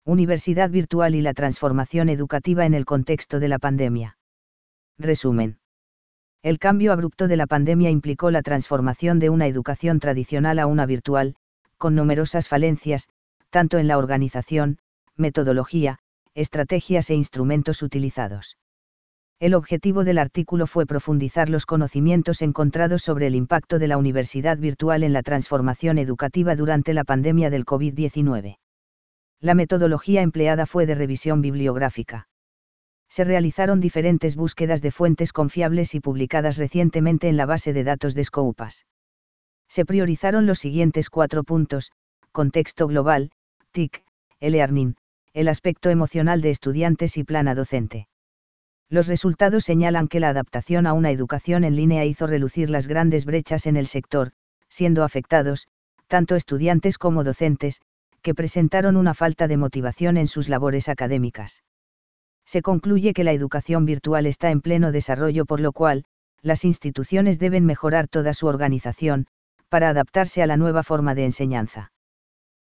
Universidad virtual y la transformación educativa en el contexto de la pandemia. Resumen. El cambio abrupto de la pandemia implicó la transformación de una educación tradicional a una virtual, con numerosas falencias, tanto en la organización, metodología, estrategias e instrumentos utilizados. El objetivo del artículo fue profundizar los conocimientos encontrados sobre el impacto de la universidad virtual en la transformación educativa durante la pandemia del COVID-19. La metodología empleada fue de revisión bibliográfica. Se realizaron diferentes búsquedas de fuentes confiables y publicadas recientemente en la base de datos de Scopus. Se priorizaron los siguientes 4 puntos: contexto global, TIC, e-learning, el aspecto emocional de estudiantes y plana docente. Los resultados señalan que la adaptación a una educación en línea hizo relucir las grandes brechas en el sector, siendo afectados, tanto estudiantes como docentes, que presentaron una falta de motivación en sus labores académicas. Se concluye que la educación virtual está en pleno desarrollo, por lo cual, las instituciones deben mejorar toda su organización, para adaptarse a la nueva forma de enseñanza.